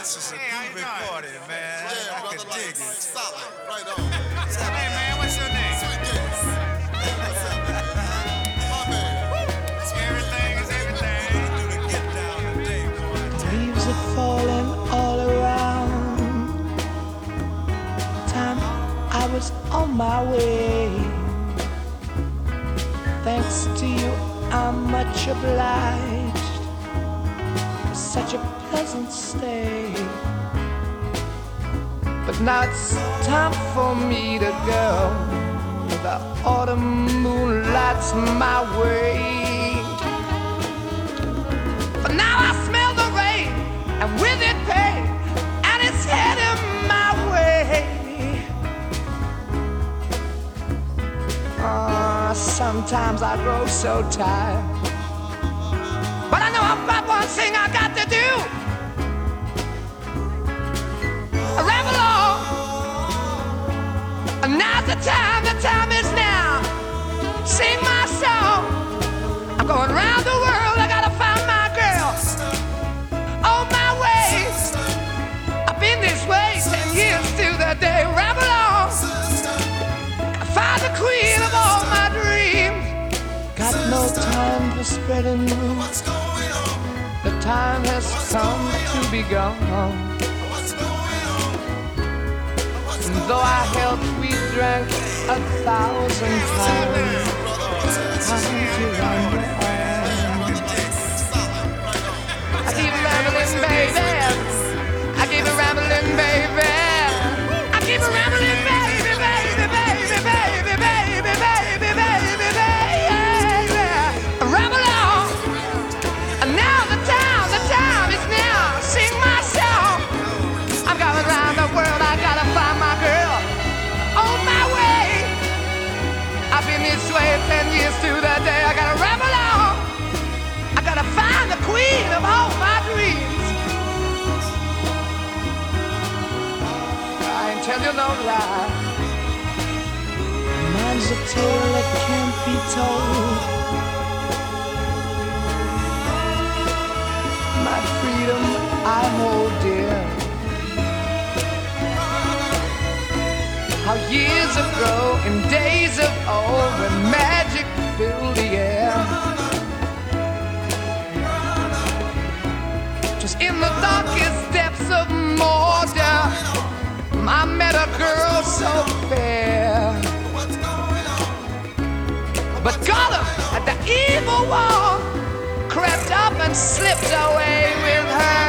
This is a groovy party, man. Yeah, I brother, can like, dig it. solid. Right on. Hey man, what's your name? Sweet Gates. What's up, man? My man. Everything is everything. Do the get down today, boy. Leaves are falling all around. Time I was on my way. Thanks to you, I'm much obliged for such a pleasant stay. But now it's time for me to go. The autumn moon lights my way. But now I smell the rain, and with it pain, and it's heading my way. Sometimes I grow so tired, but I know I've got one thing I got to do. I ramble on, and now's the time is now. Sing my song, I'm going round the world, I gotta find my girl. On my way, I've been this way 10 years to the day. Ramble on, I find the queen of all my dreams. Got no time for spreading rumors. The time has come to be gone. And though our health we drank 1,000 times, time to run on. I keep rambling, baby. I keep rambling, baby. I keep rambling, baby, baby, baby, baby, baby, baby, baby, baby. Ramble on. And now the time is now. Sing my song. I'm going around the world. I gotta find my girl. On my way. I've been this way 10 years to the day. I gotta ramble on. I gotta find the queen of all my dreams. I ain't tell you no lie. Mine's a tale that can't be told. My freedom I hold dear. How years ago, in days of old, when magic filled the air, just in the darkest depths of Mordor, I met a girl so fair. But Gollum, at the evil wall, crept up and slipped away with her.